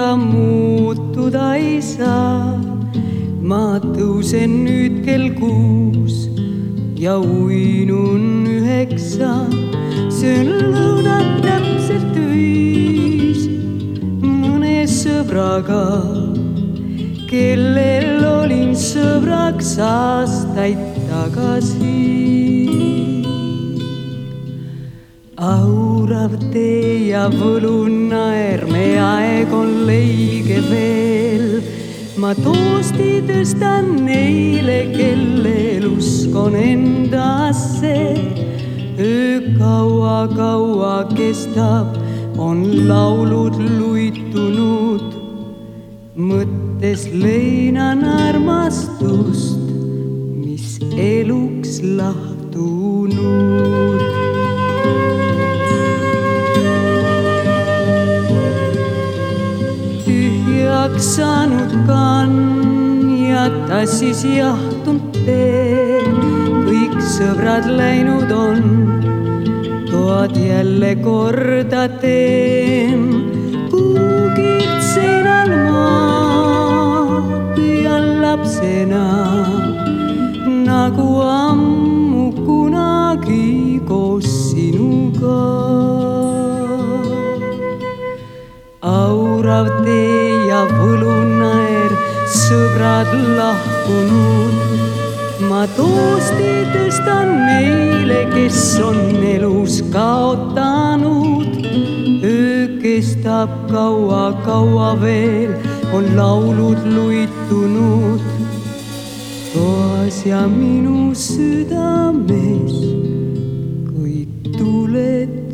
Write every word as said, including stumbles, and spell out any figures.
ega muutuda ei saa. Ma tõusen nüüd kell kuus ja uinun üheksa. Söön lõunat täpselt viis mõne sõbraga, kellel olin sõbraks aastaid tagasi. Aurav tee ja võlunaer, me aeg on leige veel. Ma toosti tõstan neile, kelle uskon endasse. Öö kaua-kaua kestab, on laulud luitunud. Mõttes leinan armastust, mis eluks lahtunud. Tühjaks saanud kann ja tassis jahtunud tee. Kõik sõbrad läinud on, toad jälle korda teen. Kuugilt seinal ma püüan lapsena, nagu ammu kunagi koos sinuga. Aurav tee ja võlunaer, sõbrad lahkunud. Ma toosti tõstan neile, kes on elus kaotanud. Öö kestab kaua-kaua veel, on laulud luitunud. Toas ja minu südames, kui tuled